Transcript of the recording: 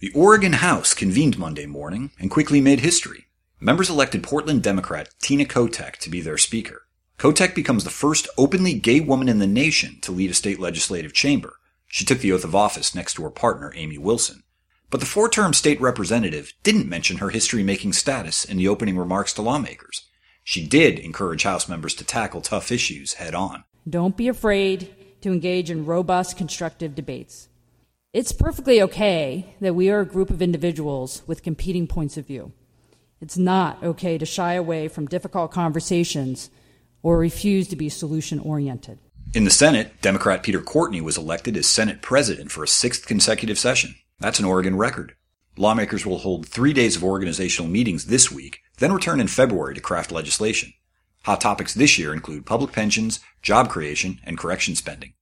The Oregon House convened Monday morning and quickly made history. Members elected Portland Democrat Tina Kotek to be their speaker. Kotek becomes the first openly gay woman in the nation to lead a state legislative chamber. She took the oath of office next to her partner, Amy Wilson. But the four-term state representative didn't mention her history-making status in the opening remarks to lawmakers. She did encourage House members to tackle tough issues head-on. Don't be afraid to engage in robust, constructive debates. It's perfectly okay that we are a group of individuals with competing points of view. It's not okay to shy away from difficult conversations or refuse to be solution-oriented. In the Senate, Democrat Peter Courtney was elected as Senate President for a sixth consecutive session. That's an Oregon record. Lawmakers will hold 3 days of organizational meetings this week, then return in February to craft legislation. Hot topics this year include public pensions, job creation, and correction spending.